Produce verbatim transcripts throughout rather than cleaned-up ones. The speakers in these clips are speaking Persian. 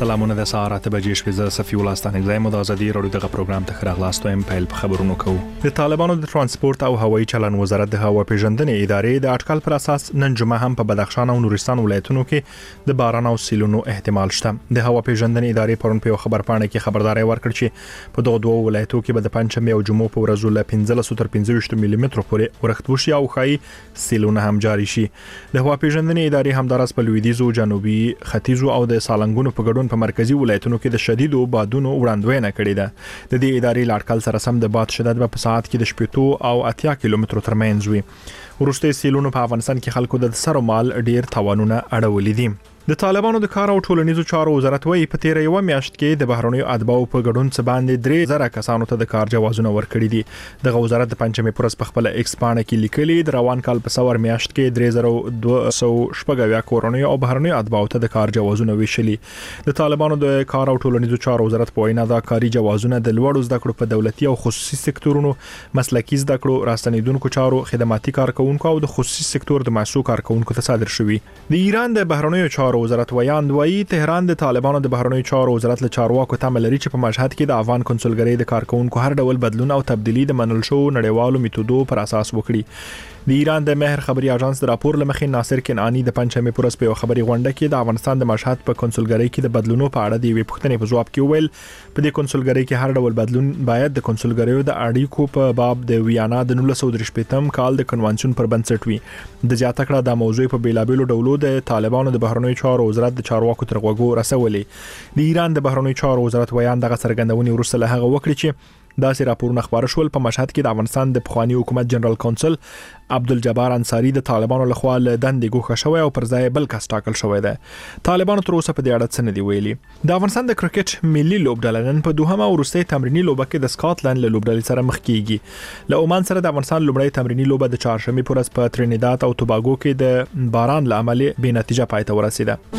سلامونه د ساعت بجې شپې ز صفي ولستانې زایم د ازادي رادیو دغه پروګرام ته خراغلاستو ام پیل په خبرونو کوو. د طالبانو د ترانسپورت او هوایي چلن وزارت د هوا پیژندنې ادارې د اټکل پر اساس نن جمعه هم په بدخشان او نورستان ولایتونو کې د باران او سیلونو احتمال شته. د هوا پیژندنې ادارې پرون په خبر پاڼه کې خبرداري ورکړه چې په دغه دوه ولایتو کې به د پنځمې او جمعو په ورځو له پنځلس تر پنځه ویشت ملي متر پورې ورښت وشي او خای سیلونه هم جاري شي. د هوا پیژندنې ادارې همدارس په لویدیځو، جنوبي، ختیځو او د سالنګونو په ګډون په مرکزی ولایتونو کې د شدیدو بادونو وړاندوینه کړې ده. د دې ادارې لاټکل سره سم د باد شدت په ساعت کې د شپږ او اتیا کیلومترو ترمنځ وي. ورسته سیلونو په افغانستان کې خلکو د سر مال ډیر تاوانونه اړولې دي. د طالبانو د کار او ټولنیزو چارو وزارت وايي په تیر یو میاشت کې د بهرنیو اتباعو په ګډون څخه باندې درې زره کسانو ته د کار جوازونه ورکړي دي. د وزارت د پنځمې پرس په خپل ایکس پاڼه کې لیکلي د روان کال په سور میاشت کې درې زره دوه سوه شپږ کورنیو او بهرنیو اتباعو ته د کار جوازونه ویشلي. د طالبانو د کار او ټولنیزو چارو وزارت په وینا دا کاري جوازونه د لوړو زده کړو په دولتي او خصوصي سکتورونو، مسلکي زده کړو، راستنیدونکو چارو، خدماتي کارکونکو او د خصوصي سکتور د محصول کارکونکو ته صادر شوي. د ایران د بهرنیو چارو وزارت ویان وایي تهران د طالبانو د بهرنیو چارو وزارت له چارواکو تمه لري چې په مشهد کې د افغان کنسولګرۍ د کارکونکو هر ډول بدلون او تبدیلی د منل شو نړیوالو میتودو پر اساس وکړي. د ایران د مهر خبري اژانس د راپور لمخې ناصر کنعانی د پنځمې پرس په خبري غونډه کې د افغانستان د مشهد په کنسولګرۍ کې د بدلونو په اړه د وی پوښتنې په جواب کې ویل په دې کنسولګرۍ کې هر ډول بدلون باید د کنسولګریو د اړیکو په باب د ویانا د نولس سوه درې شپږم کال د کنوانسیون پر بنسټ وي. د زیاته کړه د موضوع په بیلابېلو ډولو د طالبانو د بهرنیو چارو وزارت د چارواکو تر غوږو رسولې. د ایران د بهرنیو چارو وزارت ویان دغه څرګندونې وروسته له هغه وکړي چې داسې راپورونه خبر شول په مشهد کې د افغانستان د پخوانی حکومت جنرال کونسل عبدالجبار انصاری د طالبانو لخوا له دندې ګوښه شوی او پر ځای بل کس ټاکل شوی دی. طالبانو تر اوسه په دې اړه څه نه دی ویلي. د افغانستان د کرکټ ملي لوبډله نن په دوهمه وروستۍ تمرینی لوبه کې د سکاټلند له لوبډلې سره مخ کیږي. له عمان سره د افغانستان لومړی تمرینی لوبه د چهارشنبه پر ورځ په ترینیداد او توباګو کې د باران له امله بې نتیجه پای ته ورسیده.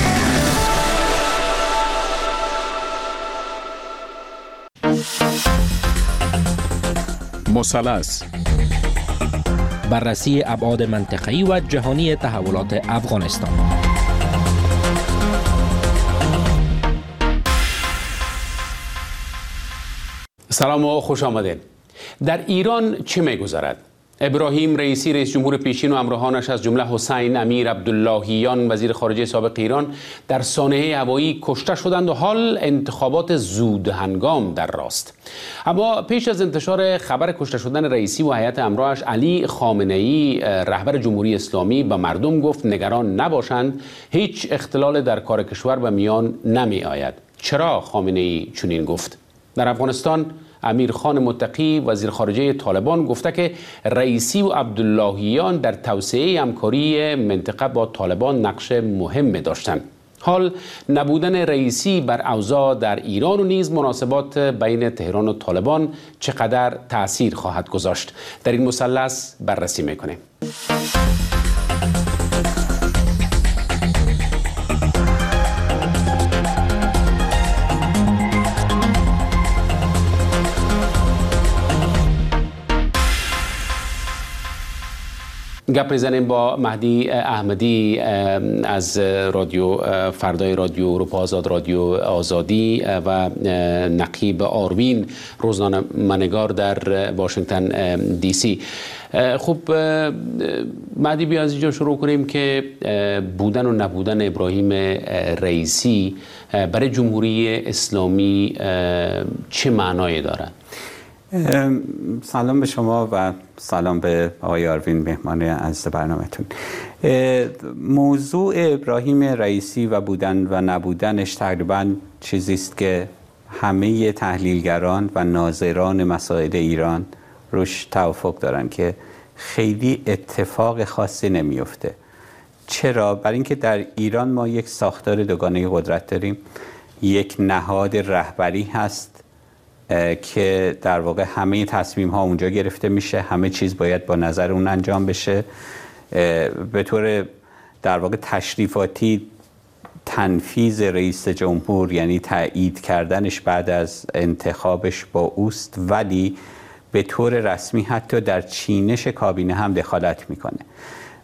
مثلث بررسی ابعاد منطقه‌ای و جهانی تحولات افغانستان. سلام و خوش آمدید. در ایران چه می‌گذرد؟ ابراهیم رئیسی رئیس جمهور پیشین و همراهانش از جمله حسین امیر عبداللهیان وزیر خارجه سابق ایران در سانحه هوایی کشته شدند و حال انتخابات زود هنگام در راست. اما پیش از انتشار خبر کشته شدن رئیسی و هیئت همراهش، علی خامنه‌ای رهبر جمهوری اسلامی به مردم گفت نگران نباشند، هیچ اختلال در کار کشور به میان نمی آید. چرا خامنه‌ای چنین گفت؟ در افغانستان امیر خان متقی وزیر خارجه طالبان گفته که رئیسی و عبداللهیان در توسعه همکاری منطقه با طالبان نقش مهم داشتند. حال نبودن رئیسی بر اوضاع در ایران و نیز مناسبات بین تهران و طالبان چقدر تأثیر خواهد گذاشت؟ در این مثلث بررسی میکنیم. گپ میزنیم با مهدی احمدی از رادیو فردای رادیو اروپا آزاد، رادیو آزادی و نقیب آروین روزنامه‌نگار در واشنگتن دی سی. خب مهدی، بیا از اینجا شروع کنیم که بودن و نبودن ابراهیم رئیسی برای جمهوری اسلامی چه معنایی دارد؟ سلام به شما و سلام به آقای آروین، مهمان از برنامه‌تون. موضوع ابراهیم رئیسی و بودن و نبودنش تقریبا چیزی است که همه تحلیلگران و ناظران مسائل ایران روش توافق دارن که خیلی اتفاق خاصی نمیفته. چرا؟ برای اینکه در ایران ما یک ساختار دوگانه قدرت داریم، یک نهاد رهبری هست که در واقع همه تصمیم ها اونجا گرفته میشه، همه چیز باید با نظر اون انجام بشه. به طور در واقع تشریفاتی تنفیذ رئیس جمهور یعنی تایید کردنش بعد از انتخابش با اوست، ولی به طور رسمی حتی در چینش کابینه هم دخالت میکنه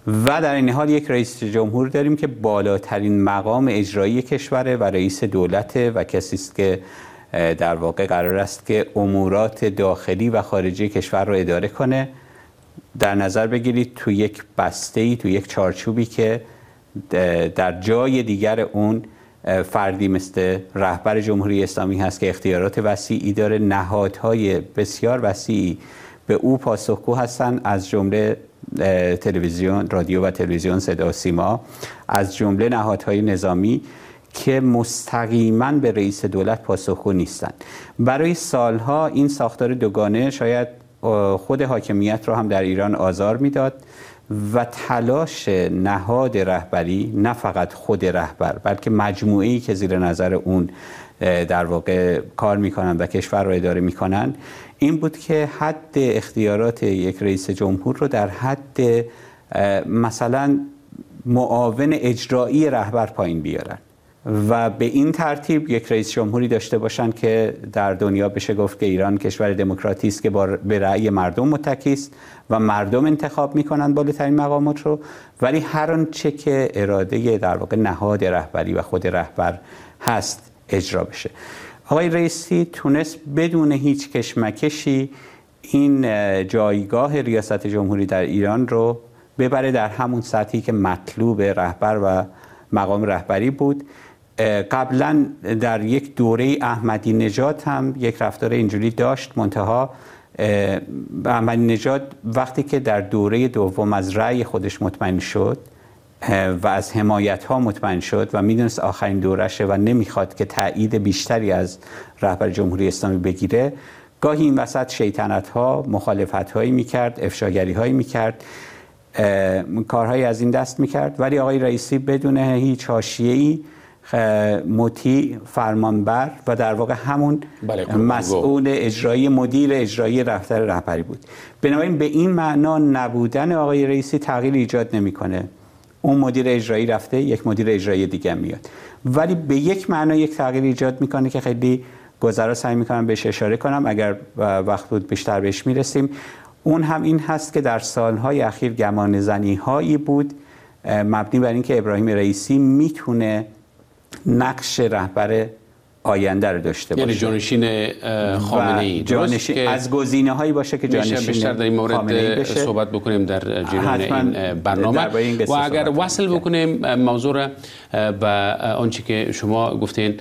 و در این حال یک رئیس جمهور داریم که بالاترین مقام اجرایی کشوره و رئیس دولته و کسی است که در واقع قرار است که امورات داخلی و خارجی کشور رو اداره کنه. در نظر بگیرید تو یک بسته‌ای، تو یک چارچوبی که در جای دیگر اون فردی مثل رهبر جمهوری اسلامی هست که اختیارات وسیعی داره، نهادهای بسیار وسیعی به او پاسخگو هستن، از جمله تلویزیون، رادیو و تلویزیون، صدا و سیما، از جمله نهادهای نظامی که مستقیما به رئیس دولت پاسخگو نیستند. برای سالها این ساختار دوگانه شاید خود حاکمیت رو هم در ایران آزار میداد و تلاش نهاد رهبری، نه فقط خود رهبر بلکه مجموعه‌ای که زیر نظر اون در واقع کار میکنن و کشور رو اداره میکنن، این بود که حد اختیارات یک رئیس جمهور رو در حد مثلا معاون اجرایی رهبر پایین بیارن و به این ترتیب یک رئیس جمهوری داشته باشن که در دنیا بشه گفت که ایران کشور دموکراتی است که به رأی مردم متکی است و مردم انتخاب میکنن بالاترین مقامات رو، ولی هر آنچه که اراده در واقع نهاد رهبری و خود رهبر هست اجرا بشه. آقای رئیسی تونست بدون هیچ کشمکشی این جایگاه ریاست جمهوری در ایران رو ببره در همون سطحی که مطلوب رهبر و مقام رهبری بود. قبلا در یک دوره احمدی نژاد هم یک رفتار اینجوری داشت، منتها احمدی نژاد وقتی که در دوره دوم از رأی خودش مطمئن شد و از حمایت ها مطمئن شد و میدونست آخرین دورشه و نمیخواد که تایید بیشتری از رهبر جمهوری اسلامی بگیره، گاهی این وسط شیطنت ها، مخالفت هایی میکرد، افشاگری هایی میکرد، کارهایی از این دست میکرد، ولی آقای رئیسی بدون هیچ حاشیه‌ای مطیع، فرمانبر و در واقع همون مسئول اجرایی، مدیر اجرایی رفتار رهبری بود. بنابراین به این معنا نبودن آقای رئیسی تغییر ایجاد نمیکنه. اون مدیر اجرایی رفته، یک مدیر اجرایی دیگه میاد، ولی به یک معنا یک تغییر ایجاد میکنه که خیلی گذرا سعی میکنم بهش اشاره کنم، اگر وقت بود بیشتر بهش میرسیم. اون هم این هست که در سالهای اخیر گمان زنی هایی بود مبنی بر اینکه ابراهیم رئیسی میتونه نقش رهبر آینده رو داشته باشه، یعنی جانشین خامنه‌ای، جانشین از گزینه هایی باشه که جانشین بیشتر در این مورد صحبت بکنیم در جریان این برنامه این و اگر وصل بکنیم موضوع را به آنچه که شما گفتین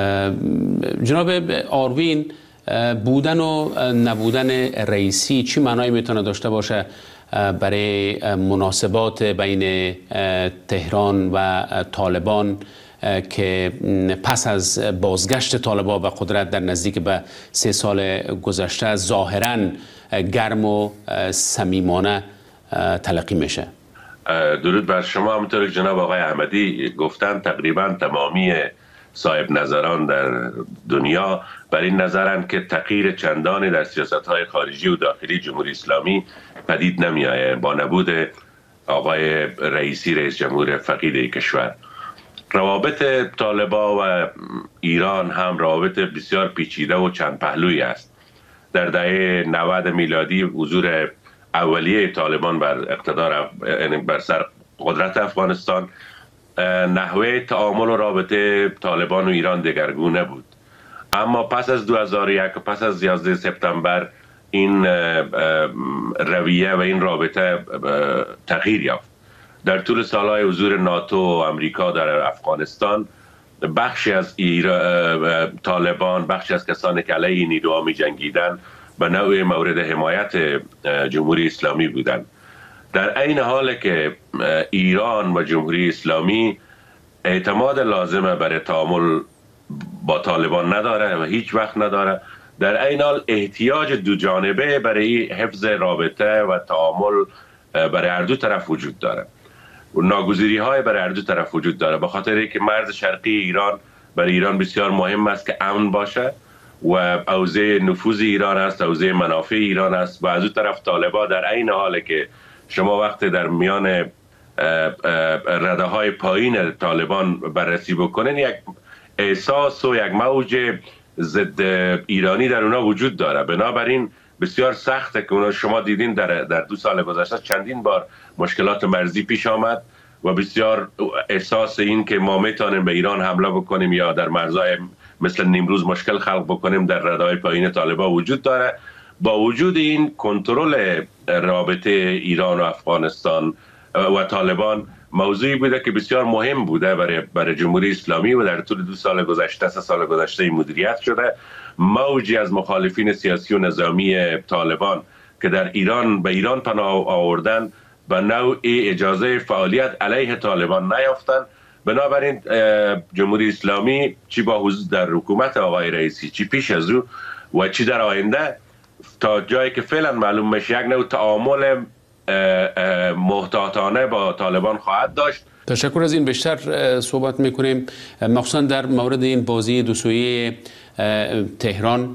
جناب آروین، بودن و نبودن رئیسی چی معنایی میتونه داشته باشه برای مناسبات بین تهران و طالبان که پس از بازگشت طالبان و قدرت در نزدیک به سه سال گذشته ظاهراً گرم و صمیمانه تلقی میشه؟ درود بر شما. همونطور که جناب آقای احمدی گفتن تقریبا تمامی صاحب نظران در دنیا بر این نظرند که تغییر چندانی در سیاست‌های خارجی و داخلی جمهوری اسلامی پدید نمی‌آید با نبود آقای رئیسی، رئیس جمهور فقید کشور. روابط طالبان و ایران هم روابط بسیار پیچیده و چند پهلویی است. در دهه نود میلادی حضور اولیه طالبان بر اقتدار، یعنی بر سر قدرت افغانستان، نحوه تعامل و رابطه طالبان و ایران دگرگونه بود. اما پس از دو هزار و یک و پس از یازده سپتامبر این رویه و این رابطه تغییر یافت. در طول سالهای حضور ناتو و امریکا در افغانستان، بخشی از طالبان، بخشی از کسانی که علیه این نیروها می جنگیدن به نوع مورد حمایت جمهوری اسلامی بودند. در عین حال که ایران و جمهوری اسلامی اعتماد لازمه برای تعامل با طالبان نداره و هیچ وقت نداره، در عین حال احتیاج دو جانبه برای حفظ رابطه و تعامل برای هر دو طرف وجود داره و ناگزیری های برای هر دو طرف وجود داره، به خاطر اینکه مرز شرقی ایران برای ایران بسیار مهم است که امن باشه و حوزه نفوذ ایران است، حوزه منافع ایران است، و از اون طرف طالبان در عین حاله که شما وقتی در میان رده های پایین طالبان بررسی بکنین، یک احساس و یک موج ضد ایرانی در اونا وجود داره. بنابراین بسیار سخته که شما دیدین در در دو سال گذشته چندین بار مشکلات مرزی پیش آمد و بسیار احساس این که ما میتونیم به ایران حمله بکنیم یا در مرزهای مثل نیمروز مشکل خلق بکنیم در ردای پایین طالبان وجود داره. با وجود این کنترل رابطه ایران و افغانستان و طالبان موضوعی بوده که بسیار مهم بوده برای برای جمهوری اسلامی و در طول دو سال گذشته سه سال گذشته مدیریت شده. موجی از مخالفین سیاسی و نظامی طالبان که در ایران به ایران پناه آوردن به نوعی اجازه فعالیت علیه طالبان نیافتند. بنابراین جمهوری اسلامی چی با حضور در حکومت آقای رئیسی، چی پیش از او و چی در آینده، تا جایی که فعلا معلوم میشه یک نوع تعامل محتاطانه با طالبان خواهد داشت. تشکر از این. بیشتر صحبت میکنیم مخصوصا در مورد این بازی دو سویه تهران.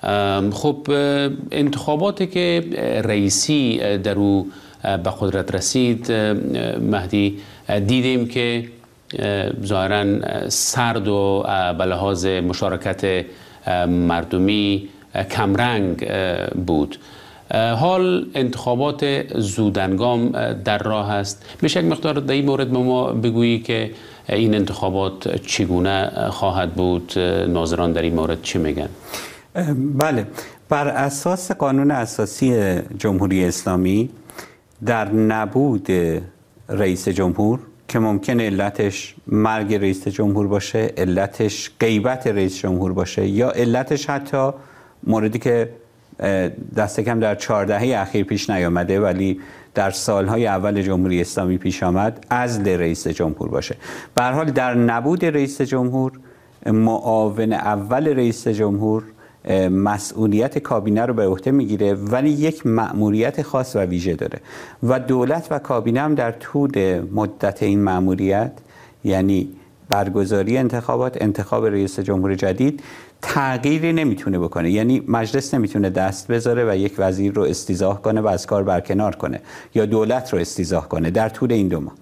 خب انتخاباتی که رئیسی در او به قدرت رسید مهدی، دیدیم که ظاهرا سرد و به لحاظ مشارکت مردمی کمرنگ بود. حال انتخابات زودهنگام در راه است. میشه یک مقدار در این مورد به ما بگویی که این انتخابات چگونه خواهد بود؟ ناظران در این مورد چی میگن؟ بله، بر اساس قانون اساسی جمهوری اسلامی در نبود رئیس جمهور که ممکن علتش مرگ رئیس جمهور باشه، علتش غیبت رئیس جمهور باشه، یا علتش حتی موردی که دست کم در چهار دهه اخیر پیش نیامده ولی در سالهای اول جمهوری اسلامی پیش آمد، عزل رئیس جمهور باشه. به هر حال در نبود رئیس جمهور، معاون اول رئیس جمهور مسئولیت کابینه رو به عهده میگیره ولی یک مأموریت خاص و ویژه داره و دولت و کابینه هم در طول مدت این مأموریت، یعنی برگزاری انتخابات، انتخاب رئیس جمهور جدید، تغییری نمیتونه بکنه. یعنی مجلس نمیتونه دست بذاره و یک وزیر رو استیضاح کنه و از کار برکنار کنه یا دولت رو استیضاح کنه در طول این دو ماه.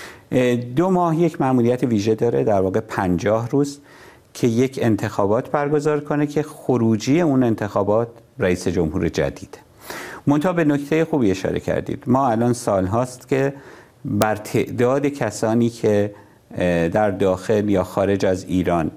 دو ماه یک مأموریت ویژه داره، در واقع پنجاه روز، که یک انتخابات برگزار کنه که خروجی اون انتخابات رئیس جمهور جدیده. منتها به نکته خوبی اشاره کردید. ما الان سال هاست که بر تعداد کسانی که در داخل یا خارج از ایران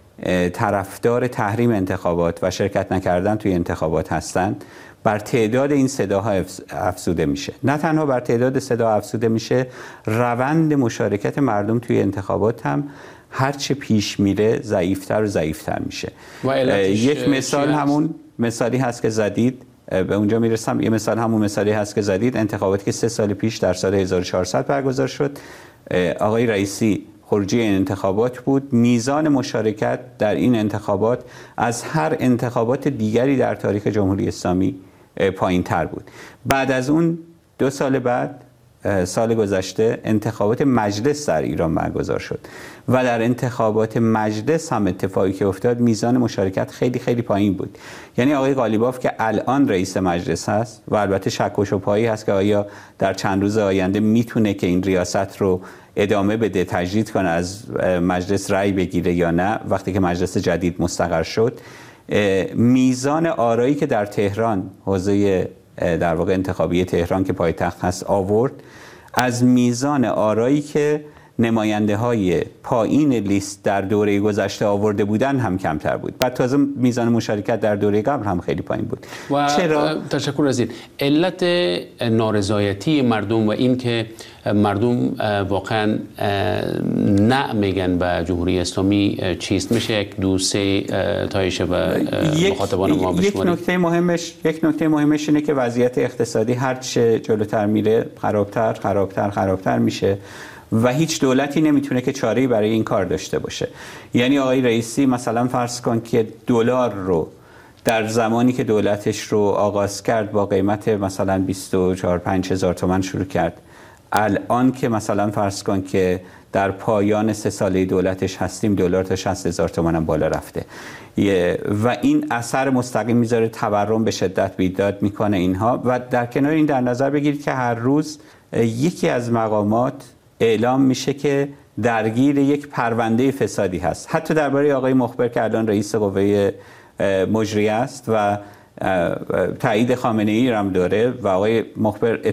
طرفدار تحریم انتخابات و شرکت نکردن توی انتخابات هستند، بر تعداد این صداها افزوده میشه. نه تنها بر تعداد صدا افزوده میشه، روند مشارکت مردم توی انتخابات هم هرچه پیش میره ضعیفتر و ضعیفتر میشه. یک مثال همون مثالی هست که زدید، به اونجا میرسم. یه مثال همون مثالی هست که زدید، انتخاباتی که سه سال پیش در سال هزار و چهارصد برگزار شد، آقای رئیسی خروجی این انتخابات بود. میزان مشارکت در این انتخابات از هر انتخابات دیگری در تاریخ جمهوری اسلامی پایین تر بود. بعد از اون دو سال بعد، سال گذشته، انتخابات مجلس در ایران برگزار شد و در انتخابات مجلس هم اتفاقی که افتاد، میزان مشارکت خیلی خیلی پایین بود. یعنی آقای قالیباف که الان رئیس مجلس هست و البته شک و شبهه‌ای هست که آیا در چند روز آینده میتونه که این ریاست رو ادامه بده، تجدید کنه، از مجلس رأی بگیره یا نه، وقتی که مجلس جدید مستقر شد، میزان آرایی که در تهران، حوزه در واقع انتخابی تهران که پایتخت هست، آورد، از میزان آرایی که نماینده های پایین لیست در دوره گذشته آورده بودن هم کمتر بود. بعد تازه میزان مشارکت در دوره قبل هم خیلی پایین بود. و چرا؟ تشکر از این. علت نارضایتی مردم و این که مردم واقعا نه میگن به جمهوری اسلامی چیست؟ میشه یک دو سه تایشه و مخاطبان ما بشماریم؟ یک نکته مهمش یک نکته مهمش اینه که وضعیت اقتصادی هرچه جلوتر میره خرابتر خرابتر خرابتر میشه و هیچ دولتی نمیتونه که چاره‌ای برای این کار داشته باشه. یعنی آقای رئیسی مثلا فرض کن که دلار رو در زمانی که دولتش رو آغاز کرد با قیمت مثلا بیست و چهار پنج هزار تومان شروع کرد، الان که مثلا فرض کن که در پایان سه ساله دولتش هستیم، دلار تا شصت هزار تومان هم بالا رفته و این اثر مستقیم میذاره، تورم به شدت بیداد میکنه اینها. و در کنار این در نظر بگیرید که هر روز یکی از مقامات اعلام میشه که درگیر یک پرونده فسادی هست، حتی درباره آقای مخبر که الان رئیس قوه مجریه است و تایید خامنه ای هم داره و آقای مخبر